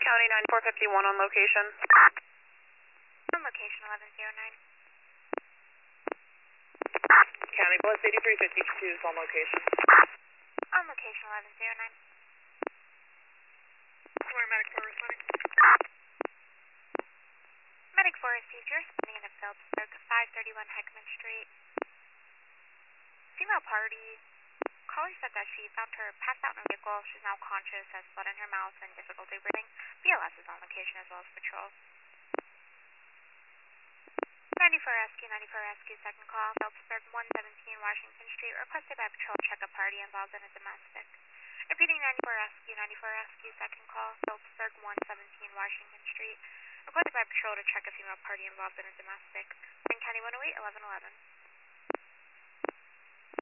County 9451 on location. On location 1109. County plus 8352 is on location. On location 1109. Medic 4 responding. Medic 4 is seized. You're responding in Phillipsburg, 531 Heckman Street. Female party. Caller said that she found her passed out in a vehicle. She's now conscious, has blood in her mouth, and difficulty breathing. BLS is on location as well as patrol. 94 Rescue, second call. Phillipsburg 117 Washington Street. Requested by patrol to check a party involved in a domestic. Repeating 94 Rescue, second call. Phillipsburg 117 Washington Street. Requested by patrol to check a female party involved in a domestic. County 108 1111.